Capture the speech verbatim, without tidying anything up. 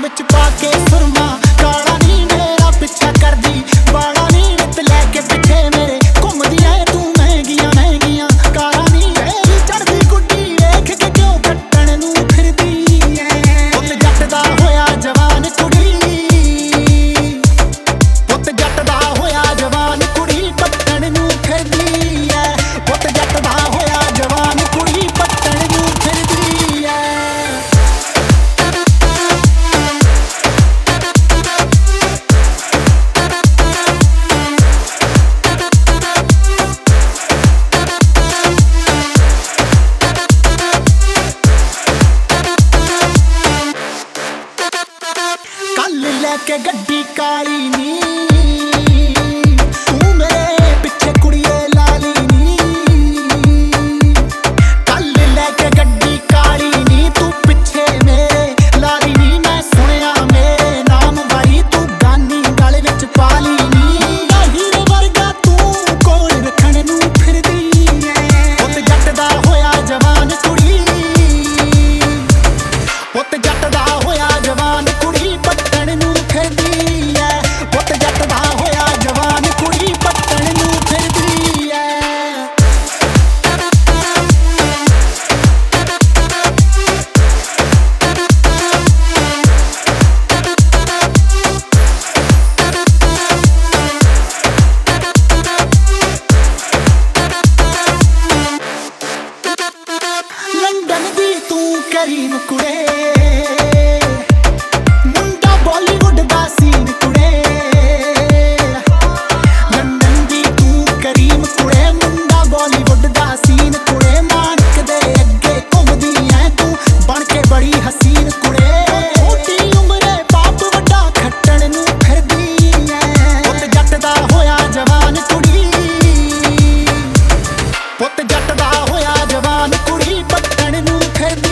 विच पाके सुरमा काला नी मेरा पिछा करदी बाला नी विच लैके पिछे मेरे घुमदी ऐ तू महंगियां महंगियां काला नी मेरी चढ़दी गुड्डी वेख के क्यों कट्टण नूं फिरदी ऐ पुत जट दा होया जवान कुड़ी पुत जट दा होया जवान कुड़ी पट्टण नूं फिरदी ऐ पुत जट दा होया जवान कुड़ी पट्टण नूं फिरदी ऐ लैके गड्डी काली नी तू मेरे पिछे कुड़िए लाली नी कल लैके गड्डी काली नी तू पिछे मेरे लाली नी मैं सुनिया मेरे नाम भाई तू गानी गल विच पाली नी हीरे वर्गा तू कोल रखण नूं फिरदी ऐ पुत जट दा होया जवान कुड़ी पुत जट दा होया जवान कुड़ी पट्टण नूं फिरदी ऐ पुत जट दा होया जवान कुड़ी पट्टण नूं फिरदी ऐ लंदन दी तू करीम कुड़े हसीन कुड़े छोटी उम्रे पाप वड्डा खट्टण नूं फिरदी ऐ पुत जट दा होया जवान कुड़ी पुत जट दा होया जवान कुड़ी पट्टण नूं फिरदी